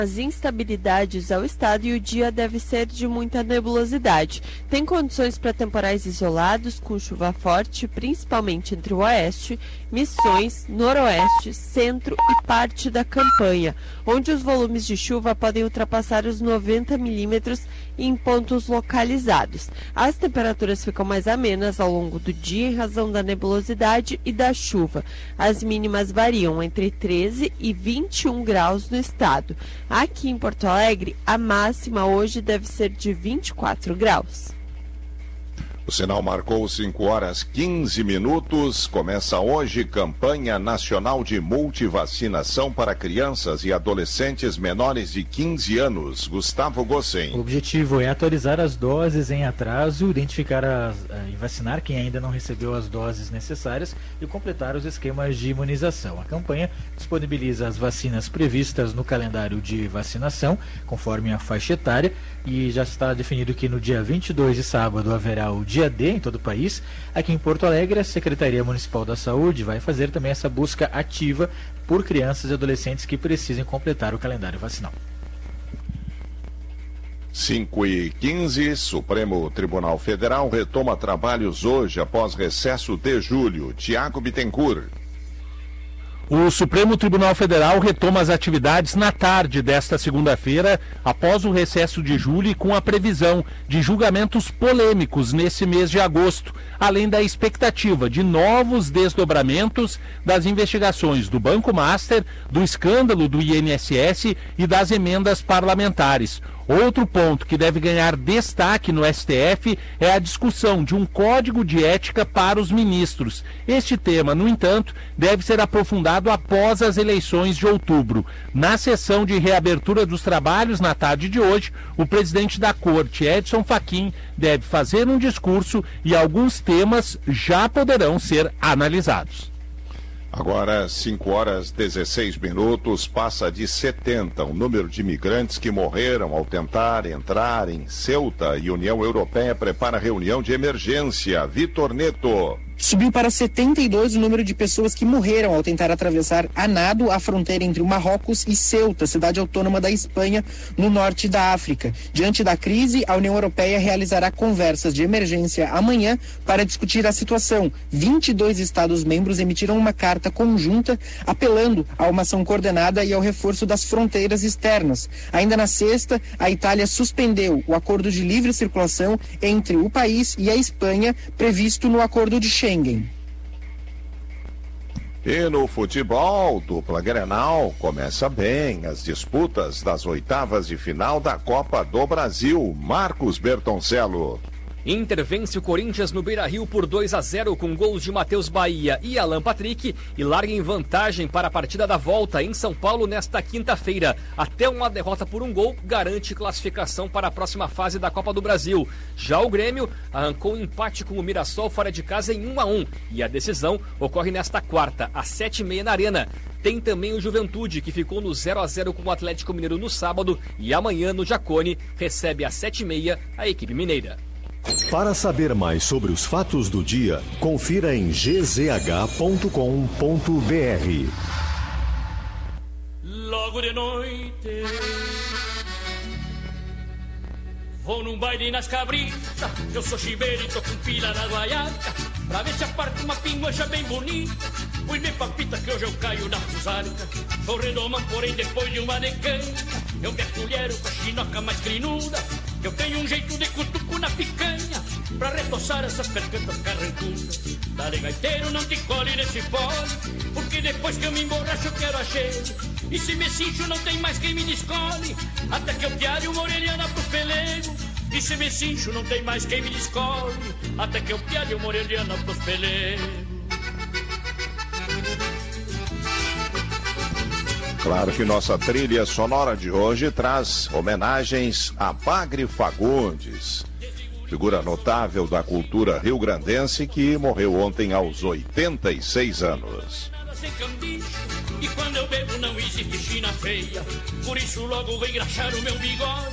as instabilidades ao estado e o dia deve ser de muita nebulosidade. Tem condições para temporais isolados com chuva forte, principalmente entre o oeste, Missões, noroeste, centro e parte da campanha, onde os volumes de chuva podem ultrapassar os 90 milímetros em pontos localizados. As temperaturas ficam mais amenas ao longo do dia em razão da nebulosidade e da chuva. As mínimas variam entre 13 e 21 graus no estado. Aqui em Porto Alegre, a máxima hoje deve ser de 24 graus. O sinal marcou 5h15. Começa hoje campanha nacional de multivacinação para crianças e adolescentes menores de 15 anos. Gustavo Gossen. O objetivo é atualizar as doses em atraso, identificar e vacinar quem ainda não recebeu as doses necessárias e completar os esquemas de imunização. A campanha disponibiliza as vacinas previstas no calendário de vacinação, conforme a faixa etária, e já está definido que no dia 22 de sábado haverá o dia D em todo o país. Aqui em Porto Alegre, a Secretaria Municipal da Saúde vai fazer também essa busca ativa por crianças e adolescentes que precisem completar o calendário vacinal. 5h15, Supremo Tribunal Federal retoma trabalhos hoje após recesso de julho. Tiago Bittencourt. O Supremo Tribunal Federal retoma as atividades na tarde desta segunda-feira, após o recesso de julho e com a previsão de julgamentos polêmicos nesse mês de agosto, além da expectativa de novos desdobramentos das investigações do Banco Master, do escândalo do INSS e das emendas parlamentares. Outro ponto que deve ganhar destaque no STF é a discussão de um código de ética para os ministros. Este tema, no entanto, deve ser aprofundado após as eleições de outubro. Na sessão de reabertura dos trabalhos na tarde de hoje, o presidente da Corte, Edson Fachin, deve fazer um discurso e alguns temas já poderão ser analisados. Agora, 5h16, passa de 70 o número de imigrantes que morreram ao tentar entrar em Ceuta, e a União Europeia prepara reunião de emergência. Vitor Neto. Subiu para 72 o número de pessoas que morreram ao tentar atravessar a nado a fronteira entre o Marrocos e Ceuta, cidade autônoma da Espanha, no norte da África. Diante da crise, a União Europeia realizará conversas de emergência amanhã para discutir a situação. 22 Estados-membros emitiram uma carta conjunta apelando a uma ação coordenada e ao reforço das fronteiras externas. Ainda na sexta, a Itália suspendeu o acordo de livre circulação entre o país e a Espanha, previsto no acordo de Schengen. E no futebol, dupla Grenal começa bem as disputas das oitavas de final da Copa do Brasil. Marcos Bertoncello. Inter vence o Corinthians no Beira-Rio por 2-0 com gols de Matheus Bahia e Alan Patrick e larga em vantagem para a partida da volta em São Paulo nesta quinta-feira. Até uma derrota por um gol garante classificação para a próxima fase da Copa do Brasil. Já o Grêmio arrancou um empate com o Mirassol fora de casa em 1-1 e a decisão ocorre nesta quarta, às 7h30 na Arena. Tem também o Juventude, que ficou no 0-0 com o Atlético Mineiro no sábado e amanhã no Jacone recebe às 7h30 a equipe mineira. Para saber mais sobre os fatos do dia, confira em gzh.com.br. Logo de noite vou num baile nas cabritas, eu sou chiveiro e tô com pila na guaiaca, pra ver se aparta uma pinguacha bem bonita. Fui me papita que hoje eu caio na fusarca, sou redomão, porém depois de uma decanha, eu me acolhero com a chinoca mais crinuda, eu tenho um jeito de cutuco na picanha, pra retoçar essas percantas carrancudas. Dale gaiteiro, não te colhe nesse pole, porque depois que eu me emborracho eu quero a cheiro, e se me cincho não tem mais quem me descole, até que eu piare uma orelhana pros pelegos. E se me cincho não tem mais quem me descole, até que eu piare uma orelhana pros pelegos. Claro que nossa trilha sonora de hoje traz homenagens a Bagre Fagundes, figura notável da cultura rio-grandense que morreu ontem aos 86 anos. E quando eu bebo não existe china feia, por isso logo vou engraxar o meu bigode.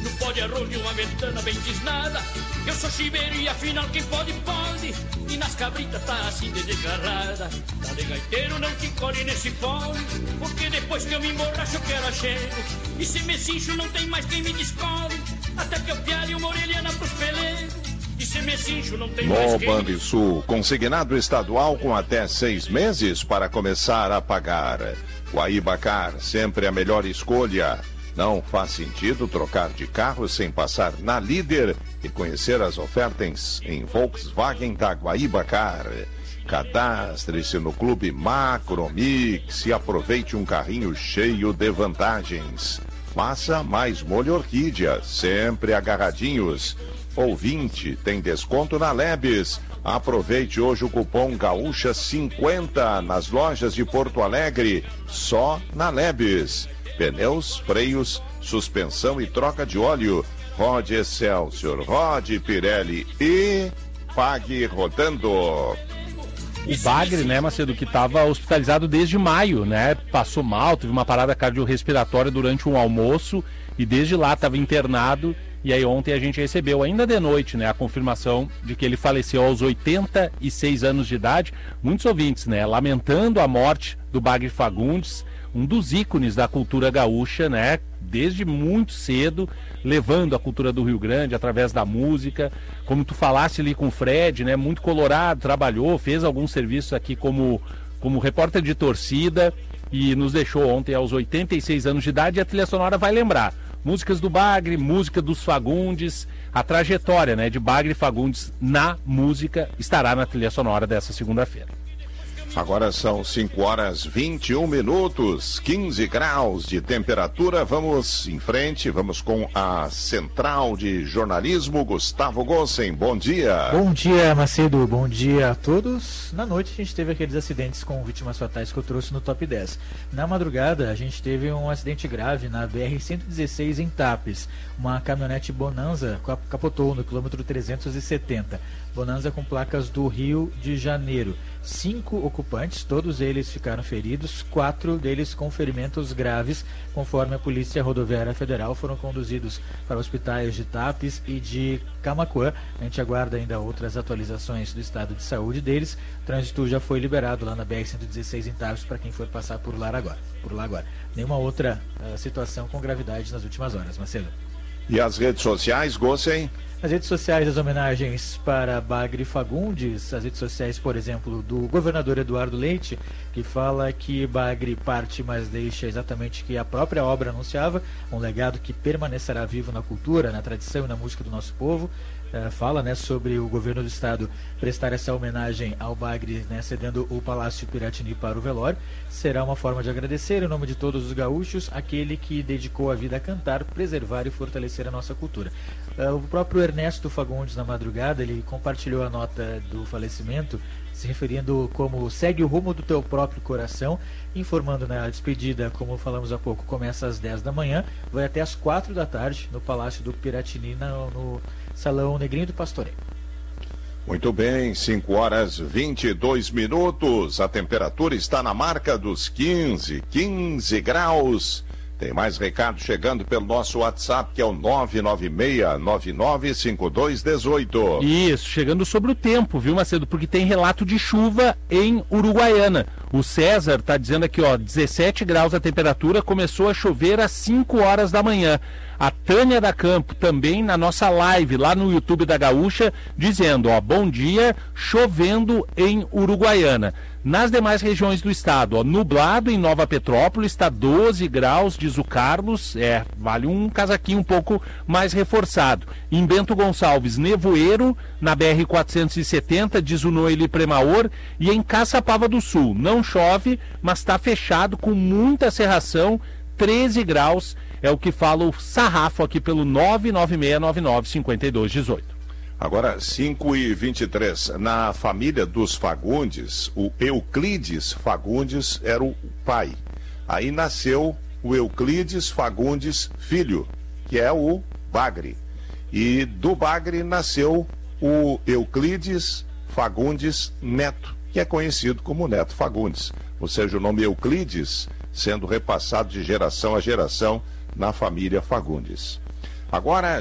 no pó de arroz de uma ventana bem tisnada. Eu sou chiveiro e afinal quem pode, pode. E nas cabritas tá assim de desgarrada. Tá de gaiteiro, não te colhe nesse fole, porque depois que eu me emborracho eu quero a cheiro. E se me cincho não tem mais quem me descole, até que eu piare uma orelhana pros peleiros. E se me cincho não tem mais No quem... Banrisul, consignado estadual com até 6 meses para começar a pagar. Guaíba-Car, sempre a melhor escolha. Não faz sentido trocar de carro sem passar na Líder e conhecer as ofertas em Volkswagen da Guaíba-Car. Cadastre-se no Clube Macromix e aproveite um carrinho cheio de vantagens. Massa mais molho orquídea, sempre agarradinhos. Ouvinte, tem desconto na Lebes. Aproveite hoje o cupom Gaúcha50 nas lojas de Porto Alegre, só na Lebes. Pneus, freios, suspensão e troca de óleo. Rode Excelsior, rode Pirelli e pague rodando. O Bagre, né, Macedo, que estava hospitalizado desde maio, né? Passou mal, teve uma parada cardiorrespiratória durante um almoço e desde lá estava internado. E aí ontem a gente recebeu, ainda de noite, né, a confirmação de que ele faleceu aos 86 anos de idade. Muitos ouvintes, né, lamentando a morte do Bagre Fagundes, um dos ícones da cultura gaúcha, né, desde muito cedo, levando a cultura do Rio Grande através da música. Como tu falaste ali com o Fred, né, muito colorado, trabalhou, fez alguns serviços aqui como repórter de torcida e nos deixou ontem aos 86 anos de idade. E a trilha sonora vai lembrar músicas do Bagre, música dos Fagundes, a trajetória, né, de Bagre Fagundes na música estará na trilha sonora dessa segunda-feira. Agora são 5h21, 15 graus de temperatura. Vamos em frente, vamos com a Central de Jornalismo, Gustavo Gossen. Bom dia. Bom dia, Macedo. Bom dia a todos. Na noite a gente teve aqueles acidentes com vítimas fatais que eu trouxe no Top 10. Na madrugada a gente teve um acidente grave na BR-116 em Tapes. Uma caminhonete Bonanza capotou no quilômetro 370. Bonanza com placas do Rio de Janeiro. 5 ocupantes, todos eles ficaram feridos, 4 deles com ferimentos graves, conforme a Polícia Rodoviária Federal, foram conduzidos para hospitais de Tapes e de Camaquã. A gente aguarda ainda outras atualizações do estado de saúde deles. O trânsito já foi liberado lá na BR-116 em Tapes para quem for passar por lá agora. Nenhuma outra situação com gravidade nas últimas horas, Macedo. E as redes sociais, Gossen? As redes sociais, as homenagens para Bagre Fagundes, as redes sociais, por exemplo, do governador Eduardo Leite, que fala que Bagre parte, mas deixa exatamente o que a própria obra anunciava, um legado que permanecerá vivo na cultura, na tradição e na música do nosso povo. Fala, né, sobre o governo do estado prestar essa homenagem ao Bagre, né, cedendo o Palácio Piratini para o velório. Será uma forma de agradecer, em nome de todos os gaúchos, aquele que dedicou a vida a cantar, preservar e fortalecer a nossa cultura. O próprio Ernesto Fagundes, na madrugada, ele compartilhou a nota do falecimento, se referindo como segue o rumo do teu próprio coração, informando na despedida, como falamos há pouco, começa às 10 da manhã, vai até às 4 da tarde no Palácio do Piratini, no Salão Negrinho do Pastoreio. Muito bem, 5h22, a temperatura está na marca dos 15 graus. Tem mais recado chegando pelo nosso WhatsApp, que é o 996995218. Isso, chegando sobre o tempo, viu, Macedo? Porque tem relato de chuva em Uruguaiana. O César está dizendo aqui, ó, 17 graus a temperatura, começou a chover às 5 horas da manhã. A Tânia da Campo também na nossa live lá no YouTube da Gaúcha, dizendo, ó, bom dia, chovendo em Uruguaiana. Nas demais regiões do estado, ó, nublado em Nova Petrópolis, está 12 graus, diz o Carlos, vale um casaquinho um pouco mais reforçado. Em Bento Gonçalves, nevoeiro, na BR-470, diz o Noeli Premaor, e em Caçapava do Sul, não chove, mas está fechado com muita cerração, 13 graus, é o que fala o Sarrafo aqui pelo 996995218. Agora, 5h23, na família dos Fagundes, o Euclides Fagundes era o pai. Aí nasceu o Euclides Fagundes Filho, que é o Bagre. E do Bagre nasceu o Euclides Fagundes Neto, que é conhecido como Neto Fagundes. Ou seja, o nome Euclides sendo repassado de geração a geração na família Fagundes. Agora,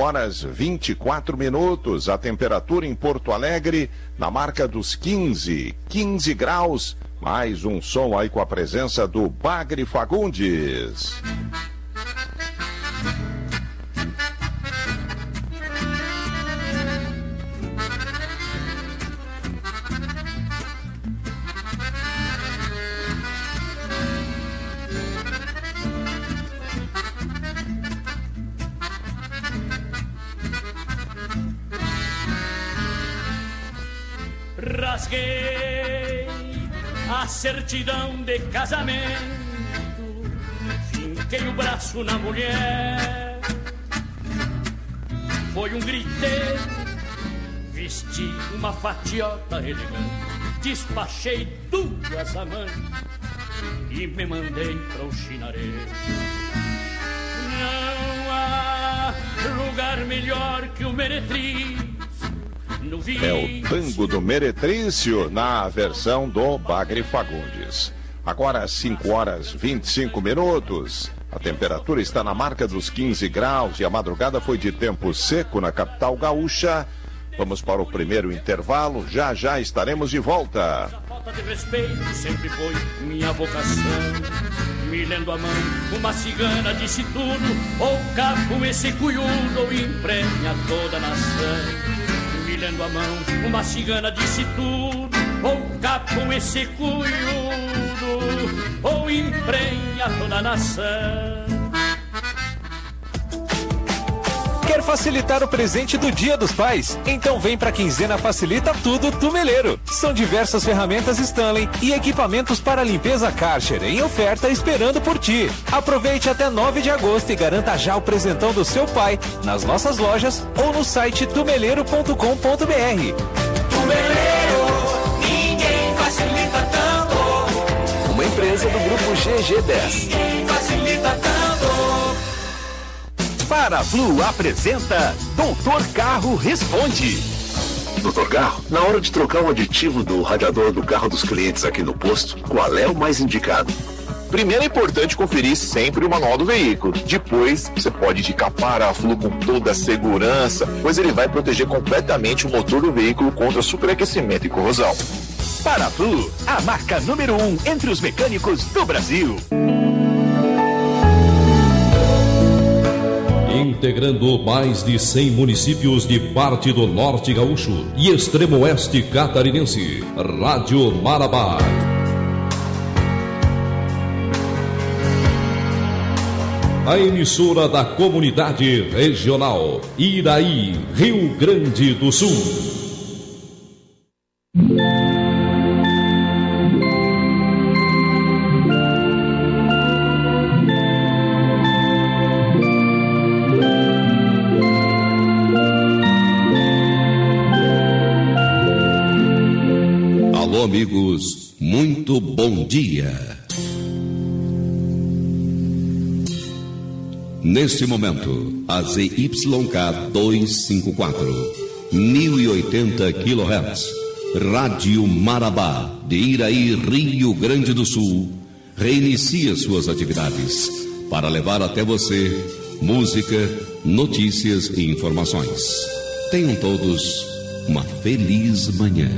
5h24. A temperatura em Porto Alegre na marca dos 15 graus. Mais um som aí com a presença do Bagre Fagundes. Rasguei a certidão de casamento, finquei o braço na mulher, foi um griteiro, vesti uma fatiota elegante, despachei duas amantes e me mandei para o chinareiro. Não há lugar melhor que o Meretriz. É o tango do Meretrício na versão do Bagre Fagundes. Agora 5h25. A temperatura está na marca dos 15 graus e a madrugada foi de tempo seco na capital gaúcha. Vamos para o primeiro intervalo, já estaremos de volta. A falta de respeito sempre foi minha vocação. Me lendo a mão, uma cigana disse tudo, ou capo esse cunhudo, ou emprenha toda a nação. Me lendo a mão, uma cigana disse tudo, ou capo esse cunhudo, ou emprenha toda a nação. Quer facilitar o presente do Dia dos Pais? Então vem pra Quinzena Facilita Tudo Tumeleiro. São diversas ferramentas Stanley e equipamentos para limpeza Karcher em oferta esperando por ti. Aproveite até 9 de agosto e garanta já o presentão do seu pai nas nossas lojas ou no site tumeleiro.com.br. Tumeleiro, ninguém facilita tanto. Uma empresa do grupo GG10. Ninguém facilita tanto. Paraflu apresenta Doutor Carro Responde. Doutor Carro, na hora de trocar o aditivo do radiador do carro dos clientes aqui no posto, qual é o mais indicado? Primeiro é importante conferir sempre o manual do veículo. Depois, você pode indicar Paraflu com toda a segurança, pois ele vai proteger completamente o motor do veículo contra superaquecimento e corrosão. Paraflu, a marca número 1 entre os mecânicos do Brasil. Integrando mais de 100 municípios de parte do Norte Gaúcho e Extremo Oeste Catarinense, Rádio Marabá. A emissora da comunidade regional, Iraí, Rio Grande do Sul. Amigos, muito bom dia. Neste momento, a ZYK 254, 1080 kHz, Rádio Marabá, de Iraí, Rio Grande do Sul, reinicia suas atividades para levar até você música, notícias e informações. Tenham todos uma feliz manhã.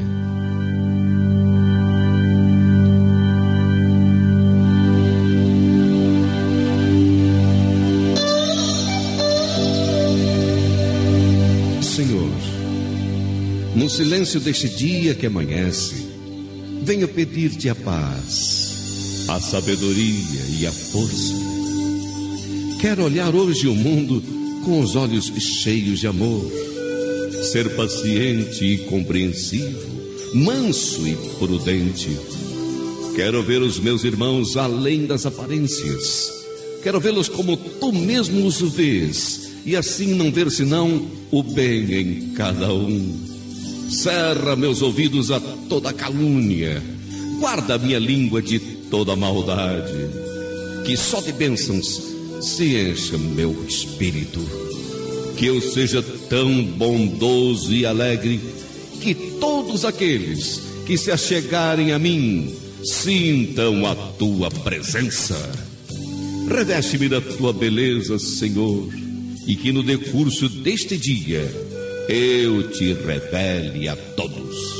No silêncio deste dia que amanhece, venho pedir-te a paz, a sabedoria e a força. Quero olhar hoje o mundo com os olhos cheios de amor, ser paciente e compreensivo, manso e prudente. Quero ver os meus irmãos além das aparências. Quero vê-los como tu mesmo os vês, e assim não ver senão o bem em cada um. Cerra meus ouvidos a toda calúnia, guarda minha língua de toda maldade, que só de bênçãos se encha meu espírito, que eu seja tão bondoso e alegre, que todos aqueles que se achegarem a mim sintam a tua presença. Reveste-me da tua beleza, Senhor, e que no decurso deste dia eu te revele a todos.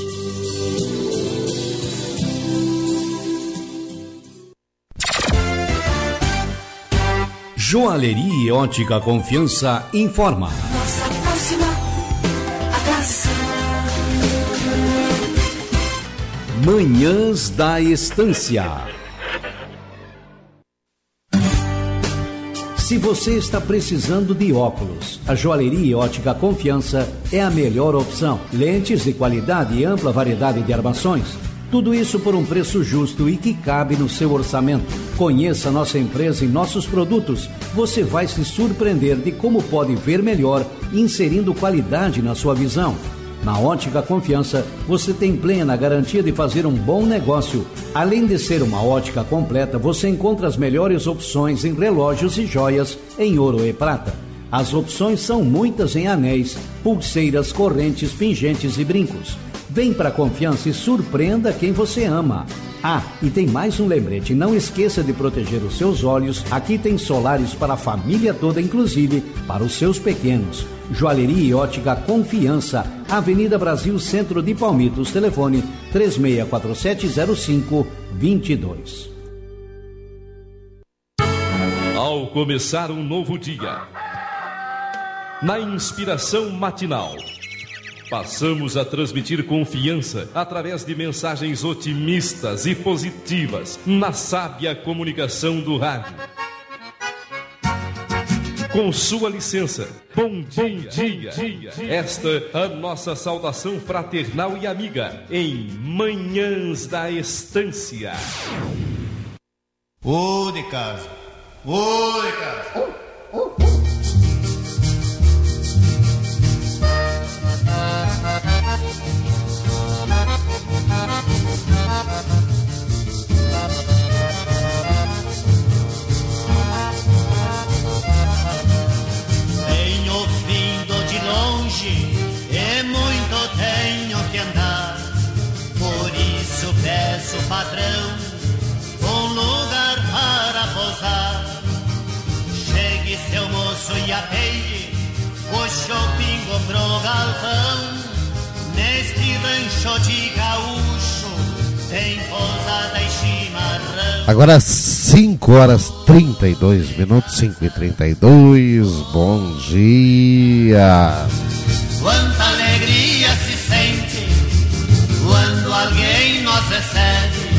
Joalheria e Ótica Confiança informa. Nossa próxima atração. Manhãs da Estância. Se você está precisando de óculos, a Joalheria e Ótica Confiança é a melhor opção. Lentes de qualidade e ampla variedade de armações. Tudo isso por um preço justo e que cabe no seu orçamento. Conheça nossa empresa e nossos produtos. Você vai se surpreender de como pode ver melhor, inserindo qualidade na sua visão. Na Ótica Confiança, você tem plena garantia de fazer um bom negócio. Além de ser uma ótica completa, você encontra as melhores opções em relógios e joias em ouro e prata. As opções são muitas em anéis, pulseiras, correntes, pingentes e brincos. Vem para a Confiança e surpreenda quem você ama. Ah, e tem mais um lembrete, não esqueça de proteger os seus olhos. Aqui tem solares para a família toda, inclusive para os seus pequenos. Joalheria e Ótica Confiança, Avenida Brasil, Centro de Palmitos, telefone 36470522. Ao começar um novo dia, na inspiração matinal, passamos a transmitir confiança através de mensagens otimistas e positivas na sábia comunicação do rádio. Com sua licença, bom dia. Esta a nossa saudação fraternal e amiga em Manhãs da Estância. Ô de casa, ô de casa. Tenho vindo de longe e muito tenho que andar. Por isso peço, patrão, um lugar para pousar. Chegue, seu moço, e apeie o shopping pro galpão. Neste rancho de gaúcho tem pousada e chimarrão. Agora 5h32, 5h32, bom dia. Quanta alegria se sente quando alguém nos recebe.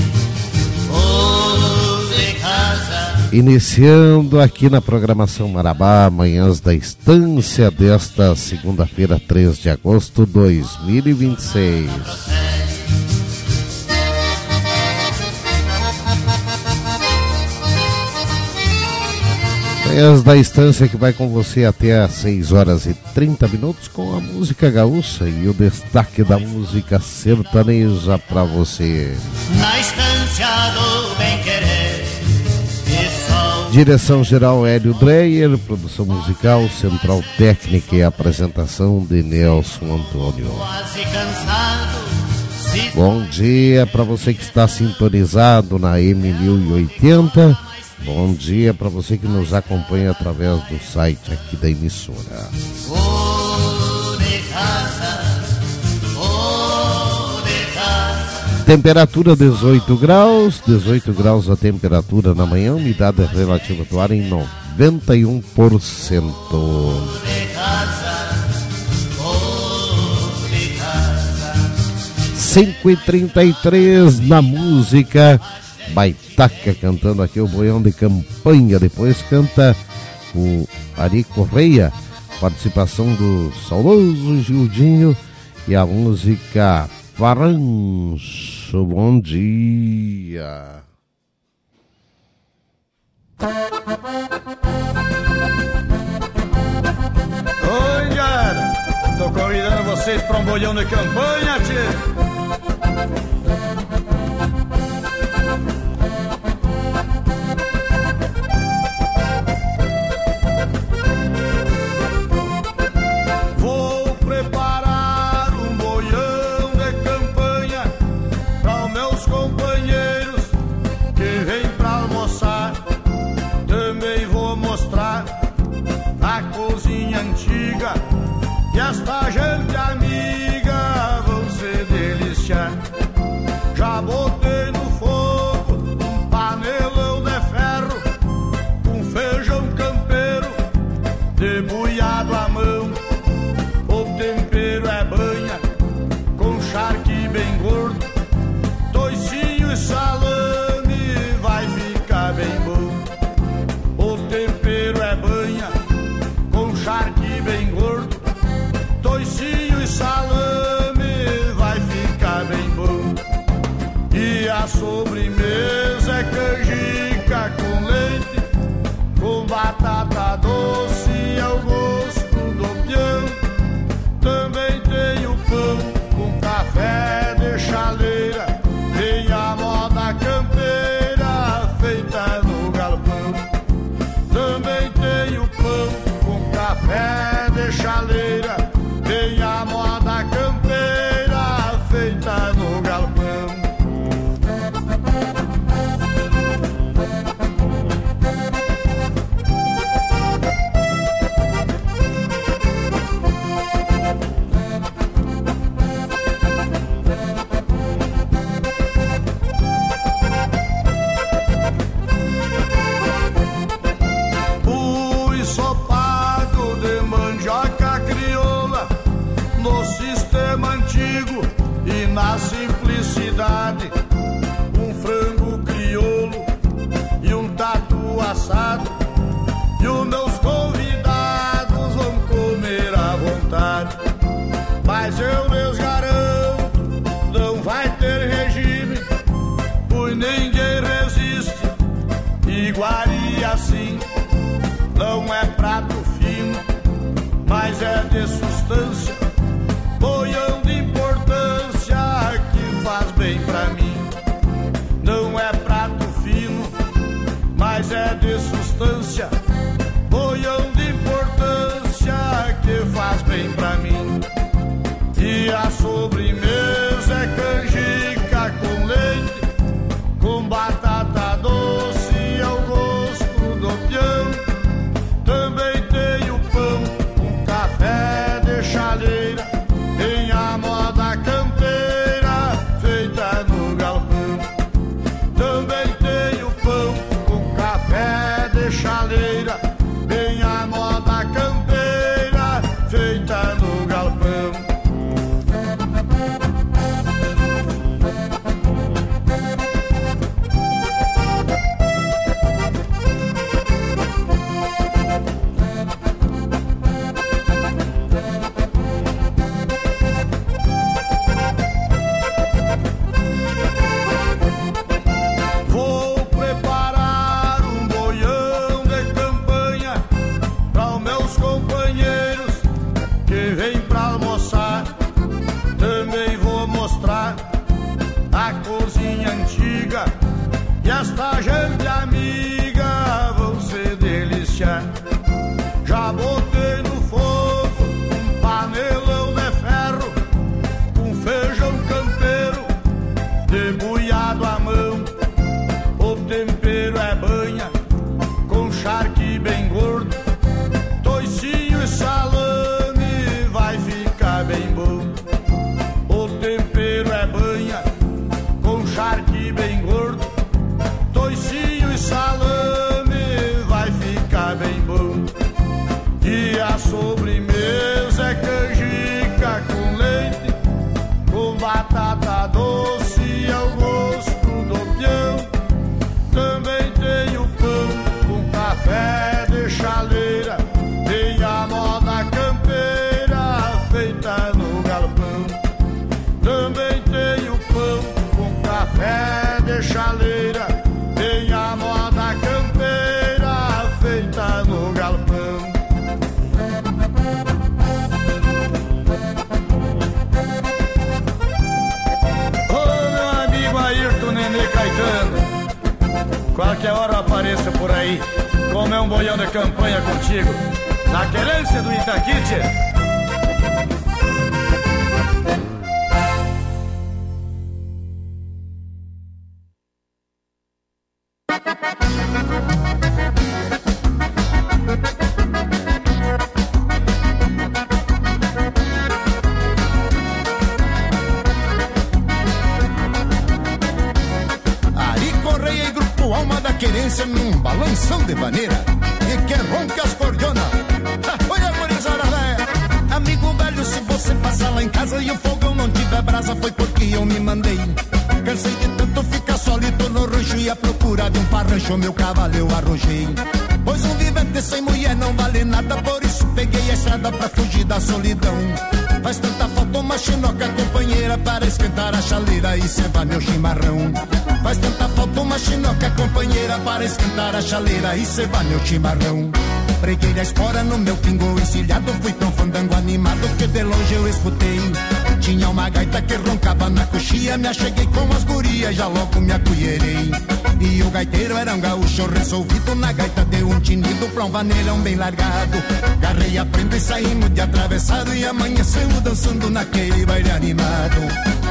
Oh, de casa. Iniciando aqui na programação Marabá, Manhãs da Estância desta segunda-feira, 3 de agosto de 2026. Manhãs da Estância que vai com você até às 6h30 com a música gaúcha e o destaque da música sertaneja para você. Na estância do bem-querer. Direção-geral Hélio Dreyer, produção musical, central técnica e apresentação de Nelson Antônio. Bom dia para você que está sintonizado na M1080. Bom dia para você que nos acompanha através do site aqui da emissora. Temperatura 18 graus a temperatura na manhã, umidade relativa do ar em 91%. 5h33 na música, Baitaca cantando aqui o Boião de Campanha, depois canta o Ari Correia, participação do saudoso Gildinho e a música Farancho. Bom dia. Oi, galera. Tô convidando vocês pra um boião de campanha, tchê. Cozinha debulhado à mão. O tempero é banha, com charque bem gordo, toicinho e salame, vai ficar bem bom. O tempero é banha, com charque bem gordo, toicinho e salame, vai ficar bem bom. E a sobremesa é canjica com leite, com batata doce ao gosto do peão. Também tem o pão com café de chaleira, tem a moda campeira feita no galpão. Também tem o pão com café de chaleira, tem a moda campeira feita no galpão. Antigo e na simplicidade, um frango crioulo e um tatu assado, e os meus convidados vão comer à vontade. Mas eu lhes garanto, não vai ter regime, pois ninguém resiste. Iguaria assim não é prato fino, mas é de substância, boião de importância que faz bem pra mim. Não é prato fino, mas é de substância, boião de importância que faz bem pra mim. E a sobremesa é canjica com leite, com batata doce ao gosto do peão. Também tem o pão com café de chaleira, tem a moda campeira feita no galpão. Também tem o pão com café de chaleira, tem a moda campeira feita no galpão. A cozinha antiga e esta gente amiga vão se deliciar. Já botei no fogo um panelão de ferro com feijão campeiro debulhado à mão. O tempero é banha com charque bem gordo, toicinho e salame, vai ficar bem bom. O tempero é banha com charque bem gordo, toicinho e salame, vai ficar bem bom. E a sobremesa é canjica com leite, com batata doce ao gosto do peão. Também tem o pão com café de chaleira, tem a moda campeira feita no galpão. Também tem o pão com café de chaleira, tem a moda campeira feita no galpão. Ô meu amigo Ayrton Nenê Caetano, qualquer hora eu apareço por aí, como é um boião de campanha contigo, na querência do Itaquite. Querência num balanção de vaneira, e quem ronca as cordiona, rancho meu cavalo eu arrojei. Pois um vivente sem mulher não vale nada, por isso peguei a estrada pra fugir da solidão. Faz tanta falta uma chinoca companheira para esquentar a chaleira e cevar meu chimarrão. Faz tanta falta uma chinoca companheira para esquentar a chaleira e cevar meu chimarrão. Preguei a espora no meu pingo encilhado, fui pra um fandango animado que de longe eu escutei. Tinha uma gaita que roncava na coxia, me acheguei com as gurias, já logo me acolherei. E o gaiteiro era um gaúcho resolvido, na gaita deu um tinido pra um vaneirão bem largado. Garrei a prenda e saímos de atravessado e amanhecemos dançando naquele baile animado.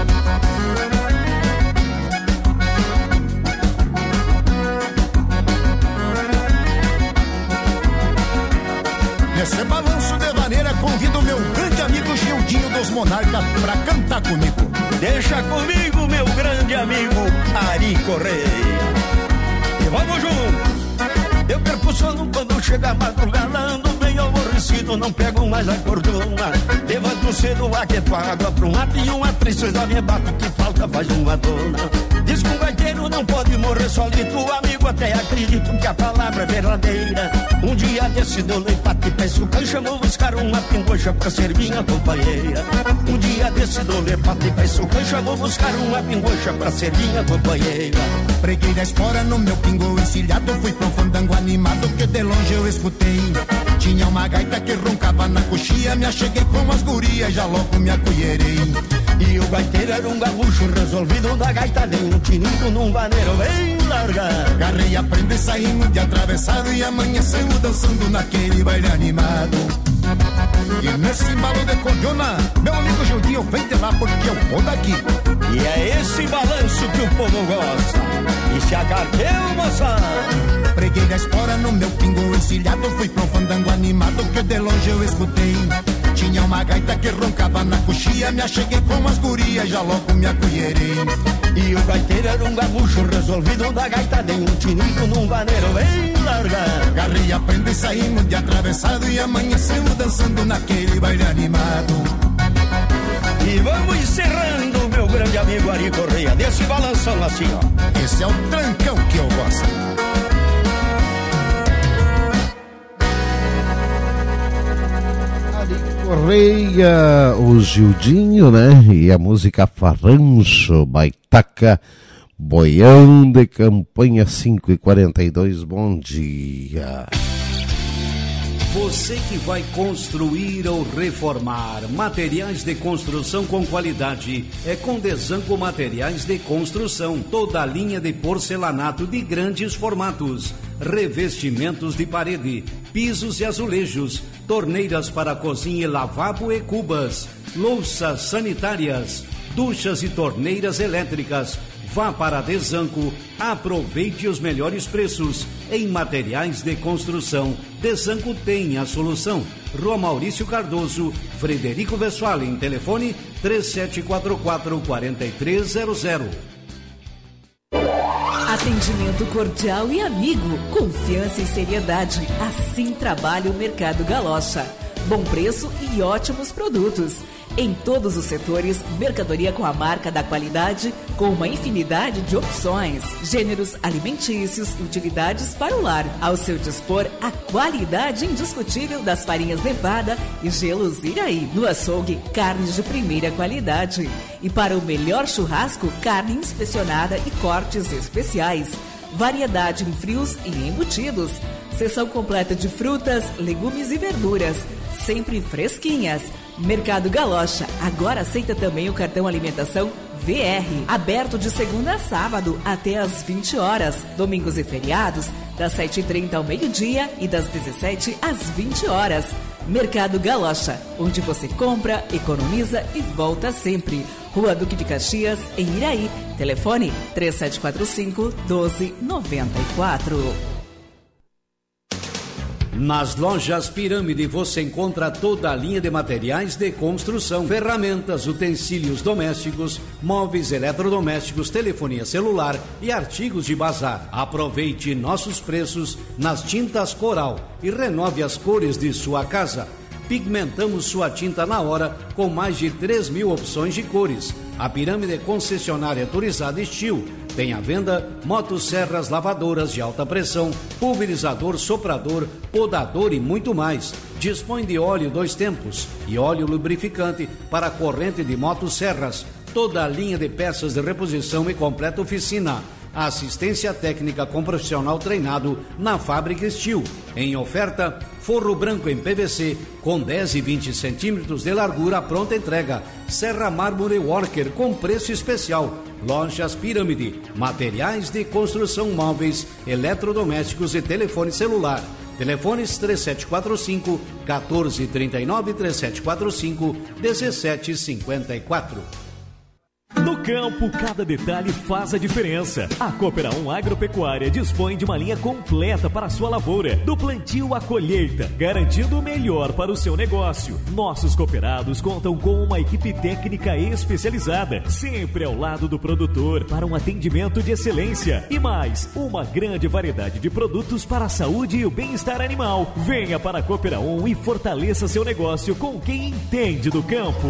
Nesse balanço de vaneira convido meu grande amigo Gildinho dos Monarcas pra cantar comigo. Deixa comigo, meu grande amigo Ari Correia. E vamos juntos. Eu perco sono quando chega a madrugada, ando bem aborrecido, não pego mais a cordona. Levanto cedo, aqueto a água pro mato e uma tristeza me bate, que falta faz uma dona. Diz que um gaiteiro não pode morrer solito, amigo, até acredito que a palavra é verdadeira. Um dia desse deu leipate e peço cancha, vou buscar uma pingocha pra ser minha companheira. Um dia desse deu leipate e peço cancha, vou buscar uma pingocha pra ser minha companheira. Preguei a espora no meu pingo encilhado, fui pra um fandango animado que de longe eu escutei. Tinha uma gaita que roncava na coxia, me acheguei com as gurias, já logo me acolherei. E o gaiteiro era um gaúcho resolvido, da gaita deu um tinido num vaneiro bem largado. Garrei a prenda e saímos de atravessado e amanhecemos dançando naquele baile animado. E nesse embalo de cordiona, meu amigo Gildinho, vem de lá porque eu vou daqui. E é esse balanço que o povo gosta. E se agarreu, moça. Preguei a espora no meu pingo encilhado, fui pra um fandango animado que de longe eu escutei. Tinha uma gaita que roncava na coxia, me acheguei com as gurias, já logo me acolherei. E o gaiteiro era um gaúcho resolvido, da gaita deu um tinico num vaneiro bem largado. Garrei a prenda e saímos de atravessado e amanhecemos dançando naquele baile animado. E vamos encerrando, meu grande amigo Ari Correia, desse balanção assim, ó. Esse é o trancão que eu gosto. Correia, o Gildinho, né? E a música Farrancho, Baitaca, Boião de Campanha 5h42, bom dia. Você que vai construir ou reformar, materiais de construção com qualidade, é com Desanco Materiais de Construção. Toda a linha de porcelanato de grandes formatos, revestimentos de parede, pisos e azulejos, torneiras para cozinha e lavabo e cubas, louças sanitárias, duchas e torneiras elétricas. Vá para Desanco, aproveite os melhores preços em materiais de construção. Desanco tem a solução. Rua Maurício Cardoso, Frederico Westphalen, telefone 3744-4300. Atendimento cordial e amigo, confiança e seriedade. Assim trabalha o Mercado Galocha. Bom preço e ótimos produtos. Em todos os setores, mercadoria com a marca da qualidade, com uma infinidade de opções, gêneros alimentícios e utilidades para o lar. Ao seu dispor, a qualidade indiscutível das farinhas Nevada e gelos Iraí. No açougue, carnes de primeira qualidade. E para o melhor churrasco, carne inspecionada e cortes especiais. Variedade em frios e embutidos. Seção completa de frutas, legumes e verduras, sempre fresquinhas. Mercado Galocha agora aceita também o cartão alimentação VR, aberto de segunda a sábado até às 20 horas, domingos e feriados das 7h30 ao meio-dia e das 17 às 20 horas. Mercado Galocha, onde você compra, economiza e volta sempre. Rua Duque de Caxias, em Iraí. Telefone 3745-1294. Nas lojas Pirâmide você encontra toda a linha de materiais de construção, ferramentas, utensílios domésticos, móveis eletrodomésticos, telefonia celular e artigos de bazar. Aproveite nossos preços nas tintas Coral e renove as cores de sua casa. Pigmentamos sua tinta na hora com mais de 3.000 opções de cores. A Pirâmide Concessionária Autorizada Estil tem à venda motosserras lavadoras de alta pressão, pulverizador, soprador, podador e muito mais. Dispõe de óleo 2 tempos e óleo lubrificante para a corrente de motosserras. Toda a linha de peças de reposição e completa oficina. Assistência técnica com profissional treinado na Fábrica Estil. Em oferta, forro branco em PVC com 10 e 20 centímetros de largura à pronta entrega. Serra Mármore Worker com preço especial. Lojas Pirâmide, materiais de construção móveis, eletrodomésticos e telefone celular. Telefones 3745 1439 3745 1754. No campo, cada detalhe faz a diferença. A Coopera 1 Agropecuária dispõe de uma linha completa para a sua lavoura, do plantio à colheita, garantindo o melhor para o seu negócio. Nossos cooperados contam com uma equipe técnica especializada, sempre ao lado do produtor, para um atendimento de excelência. E mais, uma grande variedade de produtos para a saúde e o bem-estar animal. Venha para a Coopera 1 e fortaleça seu negócio com quem entende do campo.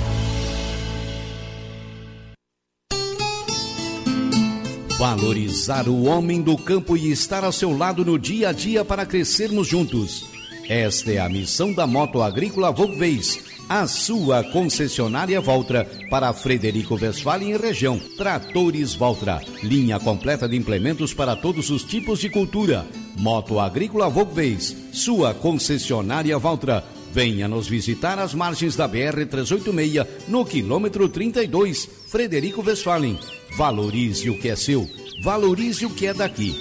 Valorizar o homem do campo e estar ao seu lado no dia a dia para crescermos juntos. Esta é a missão da Moto Agrícola Volkswagen, a sua concessionária Valtra para Frederico Westphalen e região. Tratores Valtra, linha completa de implementos para todos os tipos de cultura. Moto Agrícola Volkswagen, sua concessionária Valtra. Venha nos visitar às margens da BR-386, no quilômetro 32, Frederico Westphalen. Valorize o que é seu, valorize o que é daqui.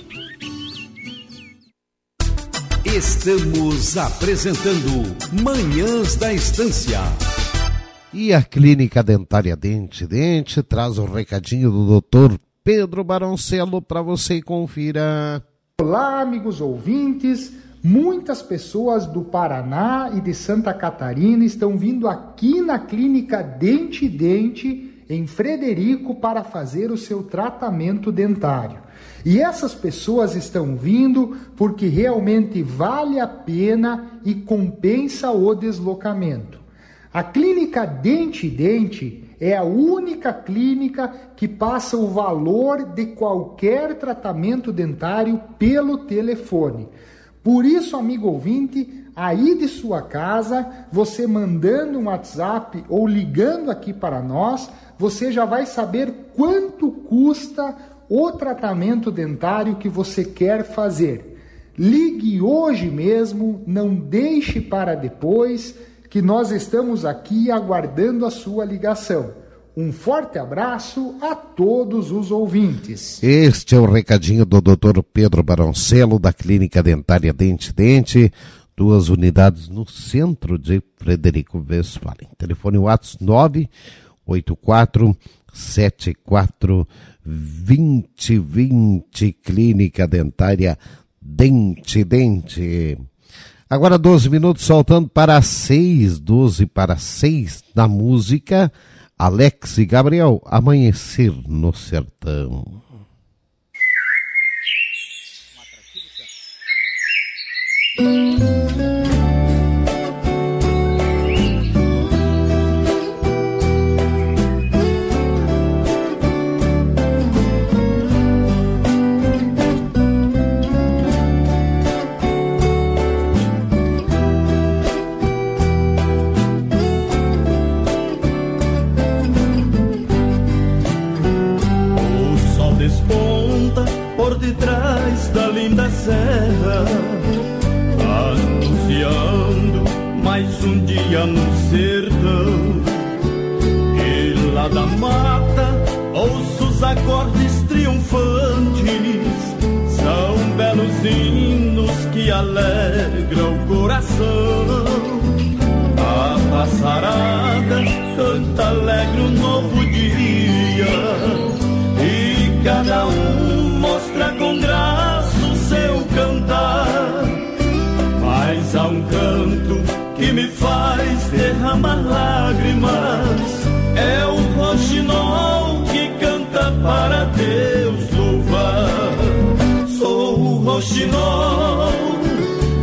Estamos apresentando Manhãs da Estância. E a Clínica Dentária Dente traz o recadinho do Dr. Pedro Baroncelo para você, confira. Olá, amigos ouvintes. Muitas pessoas do Paraná e de Santa Catarina estão vindo aqui na Clínica Dente em Frederico para fazer o seu tratamento dentário. E essas pessoas estão vindo porque realmente vale a pena e compensa o deslocamento. A Clínica Dente é a única clínica que passa o valor de qualquer tratamento dentário pelo telefone. Por isso, amigo ouvinte, aí de sua casa, você mandando um WhatsApp ou ligando aqui para nós, você já vai saber quanto custa o tratamento dentário que você quer fazer. Ligue hoje mesmo, não deixe para depois, que nós estamos aqui aguardando a sua ligação. Um forte abraço a todos os ouvintes. Este é o recadinho do Dr. Pedro Baroncelo, da Clínica Dentária Dente, 2 unidades no centro de Frederico Westphalen. Telefone WhatsApp 984742020, Clínica Dentária Dente. Agora 12 minutos, saltando para 6, 12 para 6 na música. Alex e Gabriel, Amanhecer no Sertão. Por detrás da linda serra, anunciando mais um dia no sertão. E lá da mata ouço os acordes triunfantes, são belos hinos que alegram o coração. A passarada canta alegre um novo dia, e cada mostra com graça o seu cantar. Mas há um canto que me faz derramar lágrimas, é o roxinol que canta para Deus louvar. Sou o roxinol,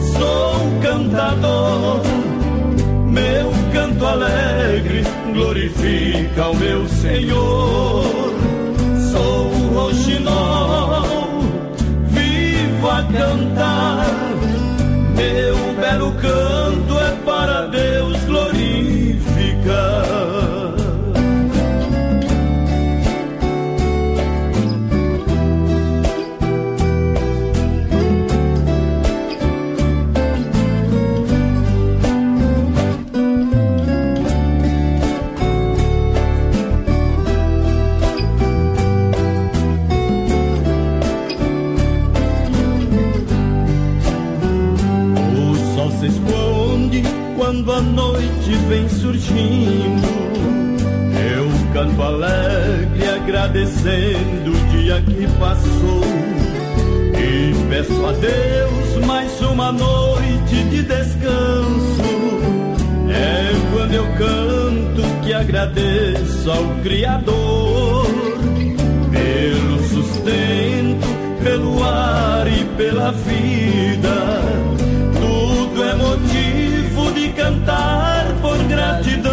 sou o cantador, meu canto alegre glorifica glorifica o meu Senhor. Sou o roxinol, vivo a cantar, meu belo canto é para Deus glorificar. Quando a noite vem surgindo, eu canto alegre agradecendo o dia que passou e peço a Deus mais uma noite de descanso. É quando eu canto que agradeço ao Criador pelo sustento, pelo ar e pela vida. Tudo é motivo de cantar por gratidão.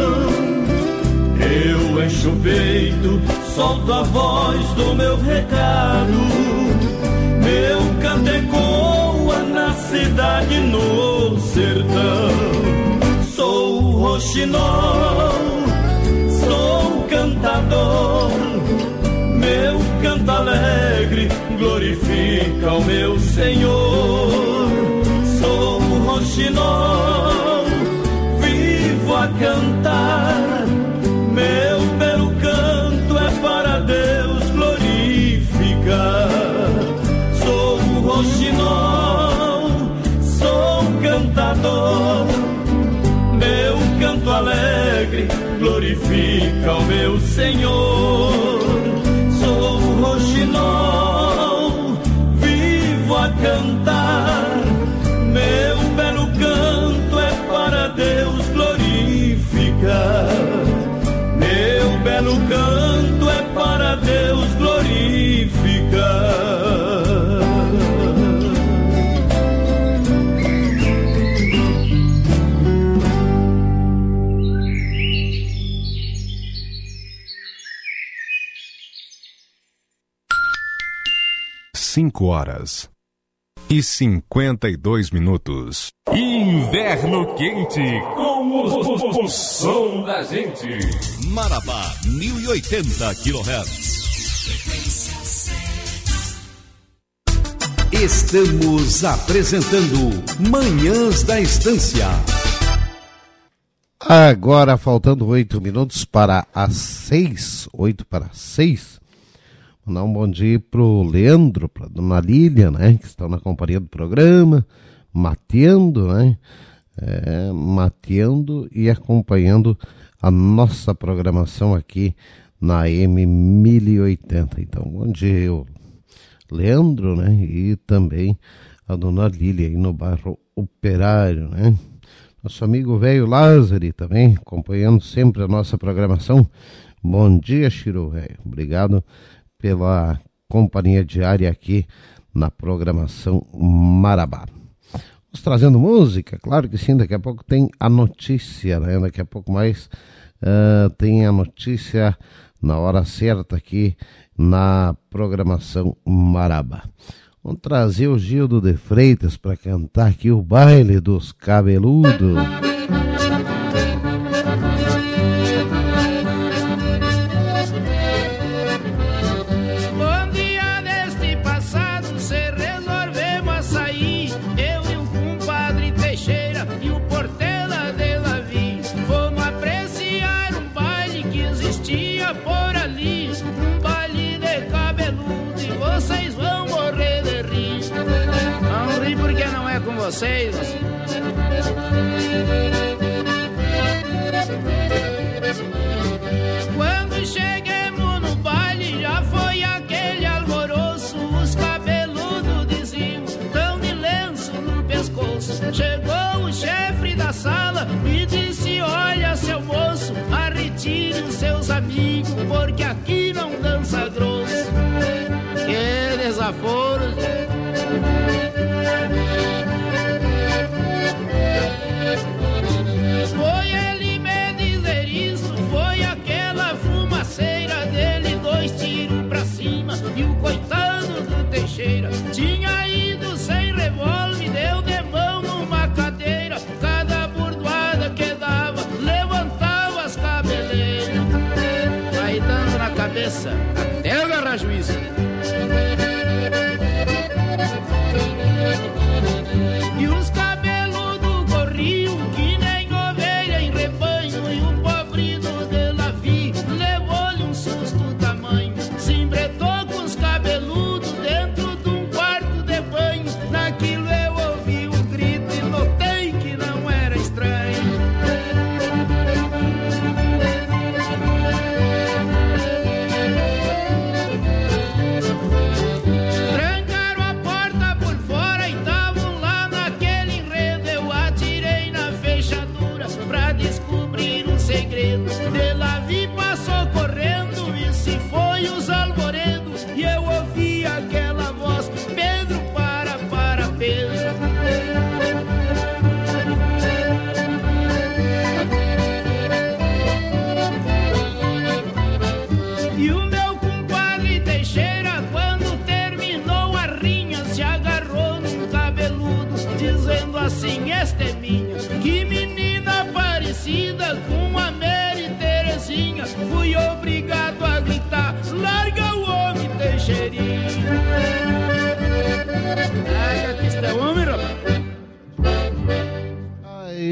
Eu encho o peito, solto a voz do meu recado. Meu canto ecoa na cidade, no sertão. Sou o roxinol, sou cantador. Meu canto alegre glorifica o meu Senhor. Sou o roxinol, vivo a cantar, meu belo canto é para Deus glorificar. Sou o roxinol, sou cantador, meu canto alegre glorifica o meu Senhor. Sou o roxinol, vivo a cantar, meu belo canto é para Deus glorificar. Meu belo canto é para Deus glorificar. Cinco horas e 52 minutos. Inverno quente com o som da gente. Marabá 1080 kHz. Estamos apresentando Manhãs da Estância. Agora faltando 8 minutos para as 6, 8 para 6. Mandar um bom dia pro Leandro, pra Dona Lília, né, que estão na companhia do programa, mateando, né, mateando e acompanhando a nossa programação aqui na AM 1080. Então, bom dia, Leandro, né, e também a Dona Lília aí no bairro Operário, né. Nosso amigo velho Lázaro também, acompanhando sempre a nossa programação. Bom dia, Chiru, velho. Obrigado pela companhia diária aqui na programação Marabá. Vamos trazendo música, claro que sim, daqui a pouco tem a notícia, né? Daqui a pouco mais tem a notícia na hora certa aqui na programação Marabá. Vamos trazer o Gildo de Freitas para cantar aqui o baile dos cabeludos. Vocês. Quando chegamos no baile já foi aquele alvoroço. Os cabeludos diziam tão de lenço no pescoço. Chegou o chefe da sala e disse: olha, seu moço, arretire os seus amigos, porque aqui não dança grosso. Que desaforo. Foi ele me dizer isso, foi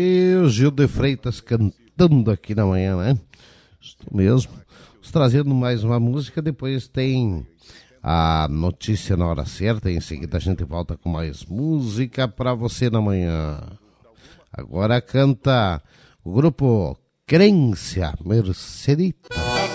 E o Gil de Freitas cantando aqui na manhã, né? Isso mesmo. Trazendo mais uma música, depois tem a notícia na hora certa, em seguida a gente volta com mais música para você na manhã. Agora canta o grupo Crência Mercedita.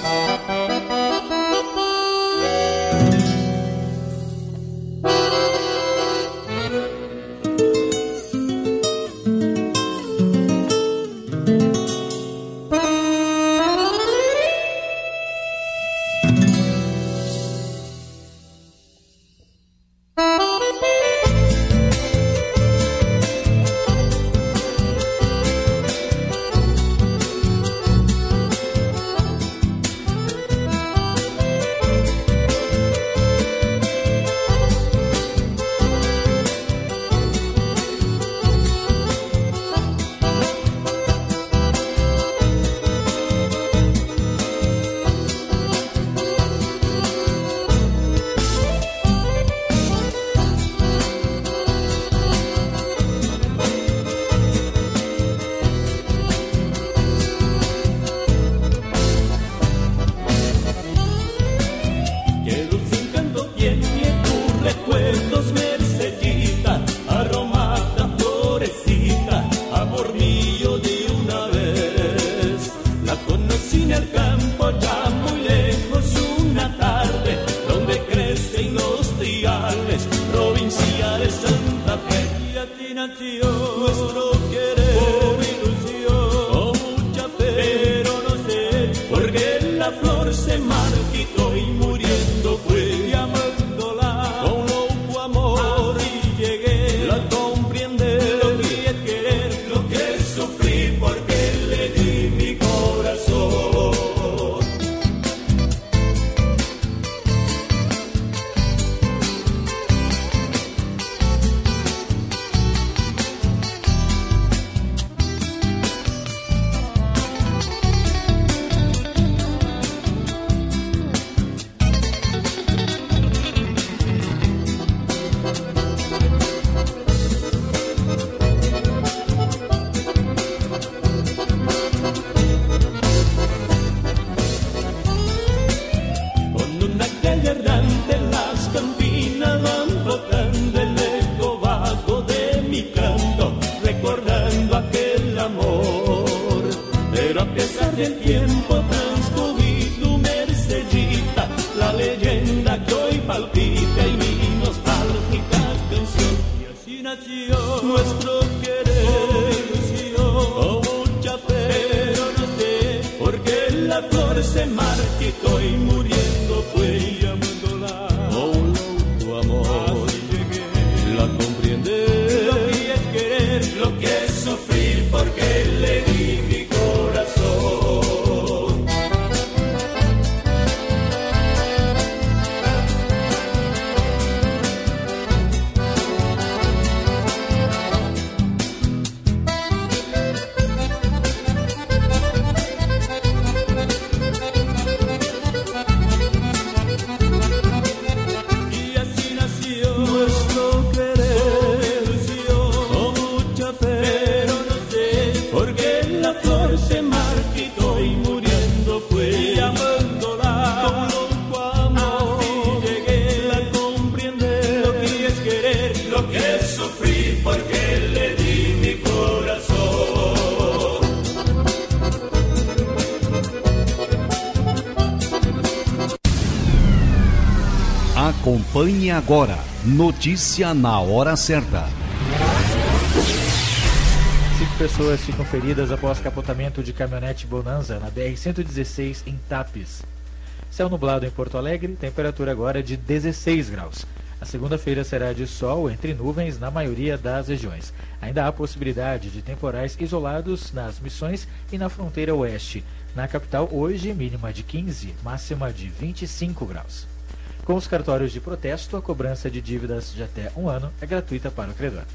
Acompanhe agora, notícia na hora certa. 5 pessoas ficam feridas após capotamento de caminhonete Bonanza na BR-116 em Tapes. Céu nublado em Porto Alegre, temperatura agora de 16 graus. A segunda-feira será de sol entre nuvens na maioria das regiões. Ainda há possibilidade de temporais isolados nas Missões e na fronteira oeste. Na capital, hoje, mínima de 15, máxima de 25 graus. Com os cartórios de protesto, a cobrança de dívidas de até 1 ano é gratuita para o credor.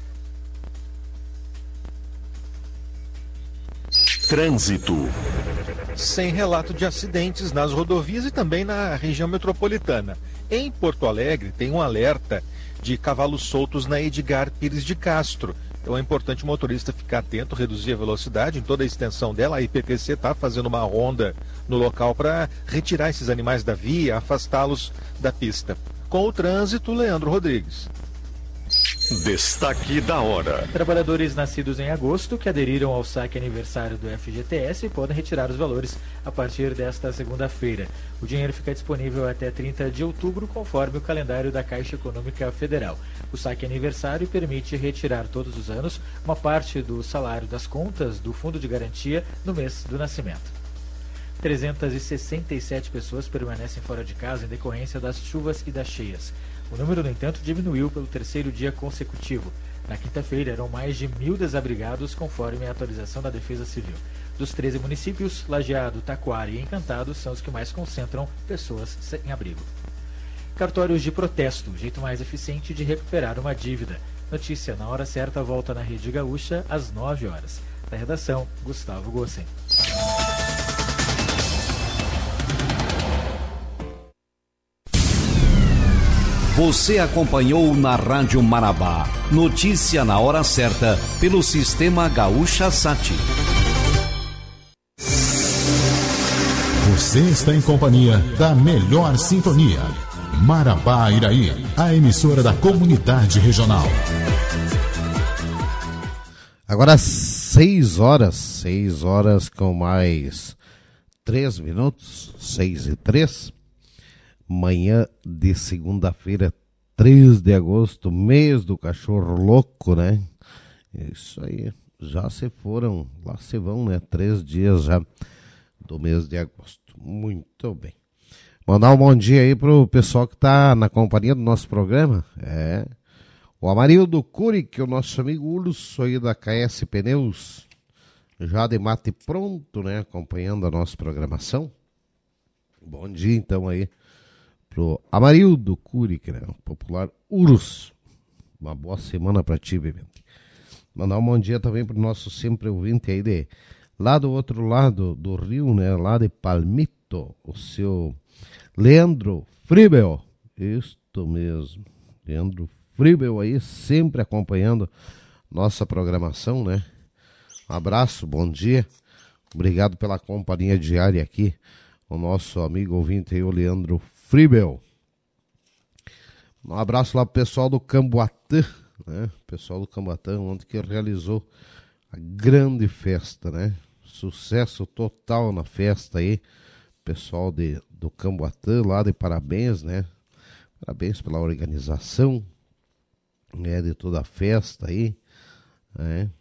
Trânsito. Sem relato de acidentes nas rodovias e também na região metropolitana. Em Porto Alegre tem um alerta de cavalos soltos na Edgar Pires de Castro. Então é importante o motorista ficar atento, reduzir a velocidade em toda a extensão dela. A IPTC está fazendo uma ronda no local para retirar esses animais da via, afastá-los da pista. Com o trânsito, Leandro Rodrigues. Destaque da hora. Trabalhadores nascidos em agosto que aderiram ao saque aniversário do FGTS podem retirar os valores a partir desta segunda-feira. O dinheiro fica disponível até 30 de outubro, conforme o calendário da Caixa Econômica Federal. O saque aniversário permite retirar todos os anos uma parte do salário das contas do Fundo de Garantia no mês do nascimento. 367 pessoas permanecem fora de casa em decorrência das chuvas e das cheias. O número, no entanto, diminuiu pelo terceiro dia consecutivo. Na quinta-feira, eram mais de 1.000 desabrigados, conforme a atualização da Defesa Civil. Dos 13 municípios, Lajeado, Taquara e Encantado são os que mais concentram pessoas sem abrigo. Cartórios de protesto, jeito mais eficiente de recuperar uma dívida. Notícia na hora certa volta na Rede Gaúcha às 9 horas. Da redação, Gustavo Gossen. Você acompanhou na Rádio Marabá. Notícia na hora certa, pelo Sistema Gaúcha Sat. Você está em companhia da melhor sintonia. Marabá Iraí, a emissora da comunidade regional. Agora 6 horas com mais 3 minutos, 6:03. Manhã de segunda-feira, 3 de agosto, mês do cachorro louco, né? Isso aí, já se foram, lá se vão, né? 3 dias já do mês de agosto. Muito bem. Mandar um bom dia aí pro pessoal que tá na companhia do nosso programa. O Amarildo Cury, que é o nosso amigo Urso aí da KS Pneus, já de mate pronto, né? Acompanhando a nossa programação. Bom dia então aí pro Amarildo Cury, que é o popular Urso. Uma boa semana pra ti, bebê. Mandar um bom dia também pro nosso sempre ouvinte aí de lá do outro lado do rio, né? Lá de Palmito, o seu Leandro Fribel. Isto mesmo. Leandro Fribel aí, sempre acompanhando nossa programação, né? Um abraço, bom dia. Obrigado pela companhia diária aqui. O nosso amigo ouvinte aí, o Leandro Fribel. Um abraço lá pro pessoal do Camboatã, né? Pessoal do Camboatã, onde que realizou a grande festa, né? Sucesso total na festa aí. Pessoal do Camboatã lá, de parabéns, né? Parabéns pela organização, né? De toda a festa aí, né?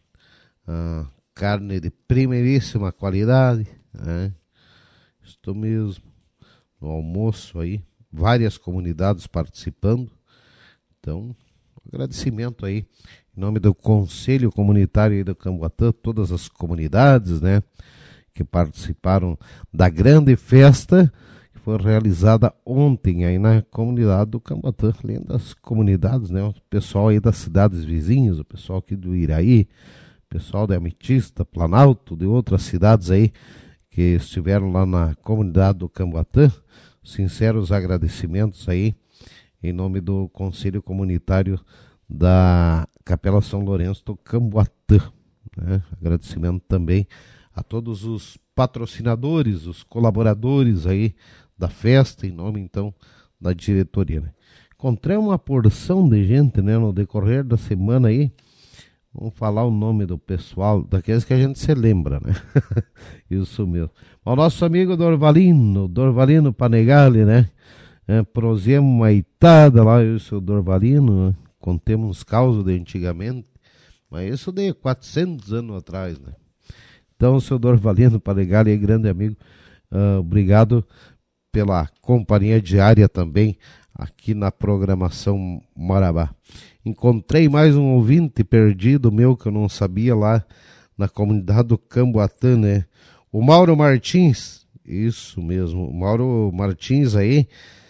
Carne de primeiríssima qualidade, né? Isto mesmo. No almoço aí, várias comunidades participando. Então, agradecimento aí, em nome do Conselho Comunitário aí do Camboatã, todas as comunidades, né, que participaram da grande festa que foi realizada ontem aí na comunidade do Camboatã, além das comunidades, né, o pessoal aí das cidades vizinhas, o pessoal aqui do Iraí, o pessoal de Ametista, Planalto, de outras cidades aí que estiveram lá na comunidade do Camboatã. Sinceros agradecimentos aí, em nome do Conselho Comunitário da Capela São Lourenço do Camboatã, né? Agradecimento também a todos os patrocinadores, os colaboradores aí da festa, em nome então da diretoria, né? Encontrei uma porção de gente, né, no decorrer da semana aí. Vamos falar o nome do pessoal, daqueles que a gente se lembra, né? Isso mesmo. O nosso amigo Dorvalino Panegali, né? Prosemos uma itada lá, eu e o seu Dorvalino, né? Contemos uns causos de antigamente, mas isso de 400 anos atrás, né? Então, o seu Dorvalino Panegali, grande amigo, obrigado pela companhia diária também aqui na programação Marabá. Encontrei mais um ouvinte perdido meu que eu não sabia lá na comunidade do Camboatã, né? O Mauro Martins, isso mesmo, o Mauro Martins aí,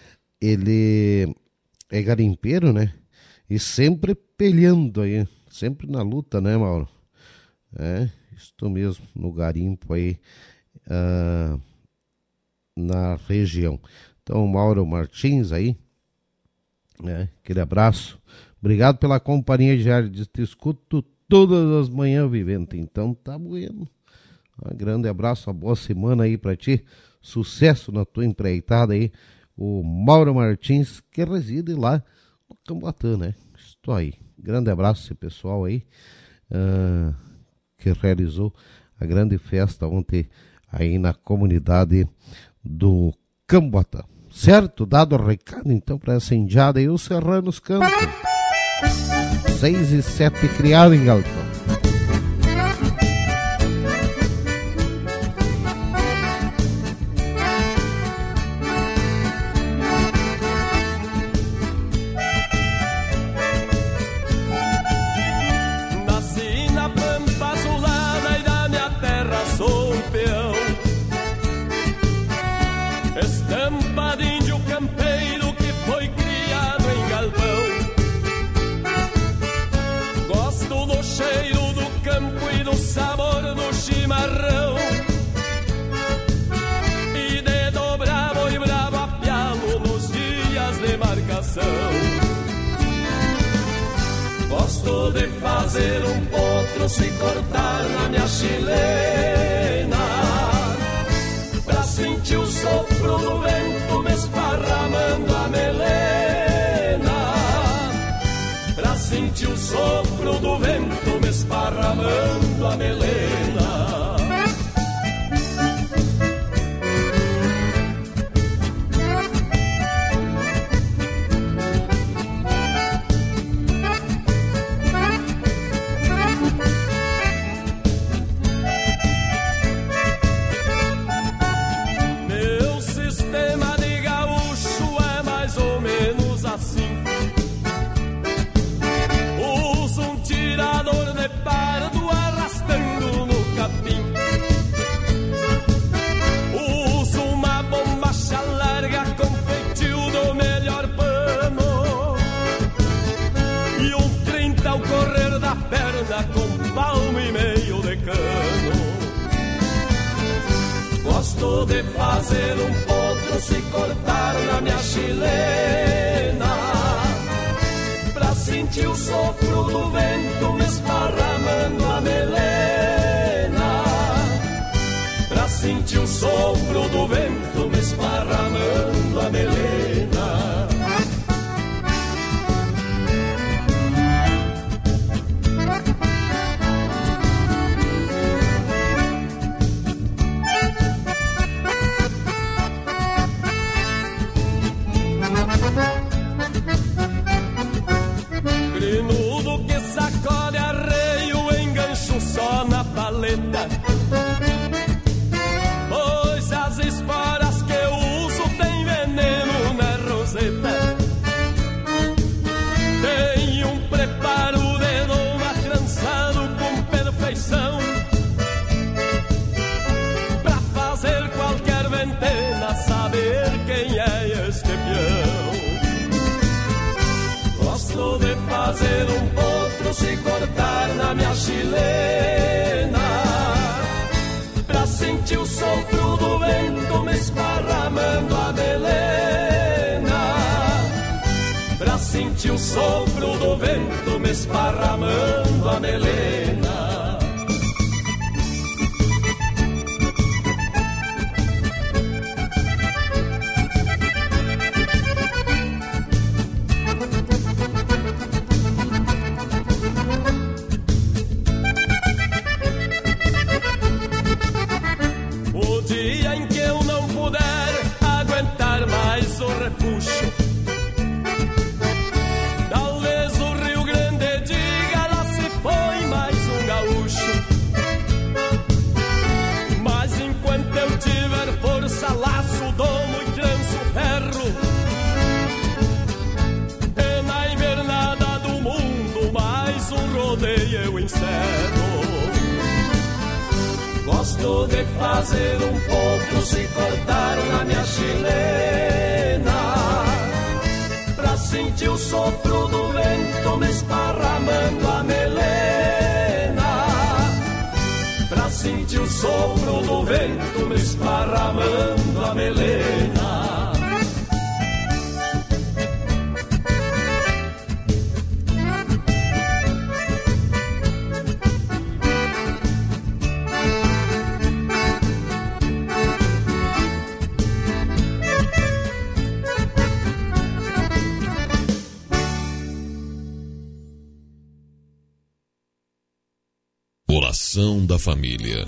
ele é garimpeiro, né? E sempre peleando aí, sempre na luta, né, Mauro? Isso mesmo, no garimpo aí, na região. Então, o Mauro Martins aí, né? Aquele abraço. Obrigado pela companhia diária. Te escuto todas as manhãs, Vivente. Então tá bueno. Um grande abraço, uma boa semana aí pra ti. Sucesso na tua empreitada aí. O Mauro Martins, que reside lá no Camboatã, né? Estou aí. Grande abraço esse pessoal aí que realizou a grande festa ontem aí na comunidade do Camboatã. Certo? Dado o recado então para essa indiada aí, o Serranos cantam. 6 e 7 criado em galpão. Gosto de fazer potro se cortar na minha chilena, pra sentir o sopro do vento me esparramando a melena, pra sentir o sopro do vento me esparramando a melena. Com palmo e meio de cano. Gosto de fazer potro se cortar na minha chilena, pra sentir o sopro do vento me esparramando a melena, pra sentir o sopro do vento me esparramando a melena. Grinudo que sacode arreio, engancho só na paleta, pois as esporas que eu uso tem veneno na roseta. Tem um preparo de doma trançado com perfeição, pra fazer qualquer ventena saber quem é este peão. Gosto de fazer potro se cortar na minha chilena, pra sentir o sopro do vento me esparramando a melena, pra sentir o sopro do vento me esparramando a melena. Talvez o Rio Grande diga lá se foi mais um gaúcho, mas enquanto eu tiver força, laço, domo e tranço ferro, e na invernada do mundo mais um rodeio eu encerro. Gosto de fazer potro se cortar na minha chilena, pra sentir o sopro do vento me esparramando a melena, pra sentir o sopro do vento me esparramando a melena. coração da família.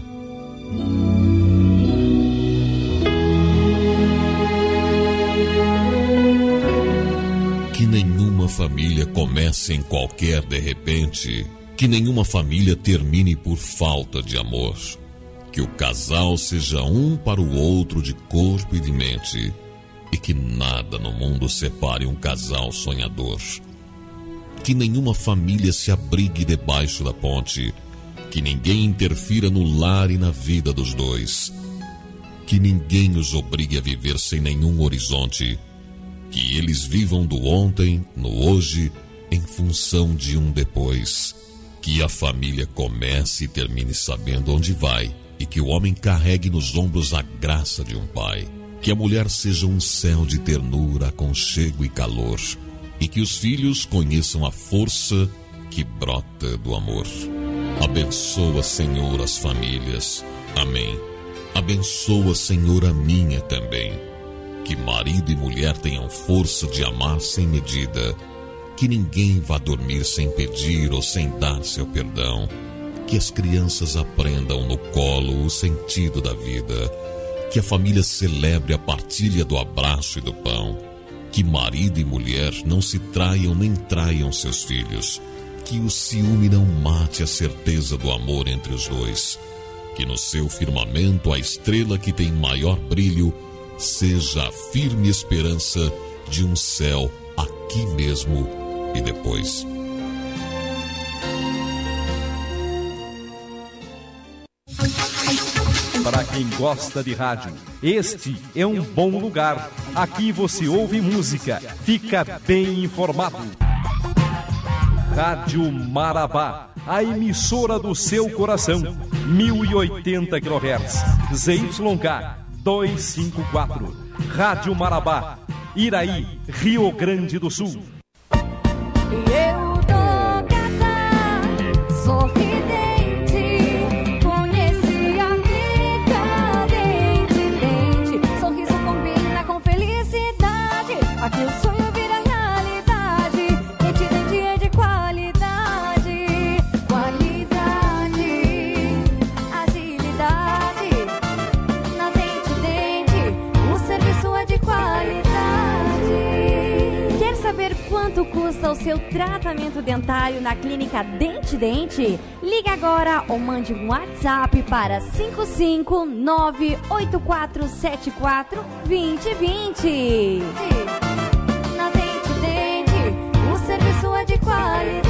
Que nenhuma família comece em qualquer de repente, que nenhuma família termine por falta de amor. Que o casal seja um para o outro de corpo e de mente, e que nada no mundo separe um casal sonhador. Que nenhuma família se abrigue debaixo da ponte, que ninguém interfira no lar e na vida dos dois, que ninguém os obrigue a viver sem nenhum horizonte, que eles vivam do ontem, no hoje, em função de um depois, que a família comece e termine sabendo onde vai, e que o homem carregue nos ombros a graça de um pai, que a mulher seja um céu de ternura, aconchego e calor, e que os filhos conheçam a força que brota do amor. Abençoa, Senhor, as famílias. Amém. Abençoa, Senhor, a minha também. Que marido e mulher tenham força de amar sem medida. Que ninguém vá dormir sem pedir ou sem dar seu perdão. Que as crianças aprendam no colo o sentido da vida. Que a família celebre a partilha do abraço e do pão. Que marido e mulher não se traiam nem traiam seus filhos. Que o ciúme não mate a certeza do amor entre os dois. Que no seu firmamento a estrela que tem maior brilho seja a firme esperança de um céu aqui mesmo e depois. Para quem gosta de rádio, este é um bom lugar. Aqui você ouve música, fica bem informado. Rádio Marabá, a emissora do seu coração, 1080 kHz, ZYK 254. Rádio Marabá, Iraí, Rio Grande do Sul. Eu tô gata, sorridente, conheci a clínica Dente. Sorriso combina com felicidade, aqui o sonho vira realidade. Dente é de qualidade, qualidade, agilidade. Na Dente, o serviço é de qualidade. Quer saber quanto custa o seu tratamento dentário na clínica Dente? Ligue agora ou mande um WhatsApp para 55984742020. Na Dente, o serviço é de qualidade.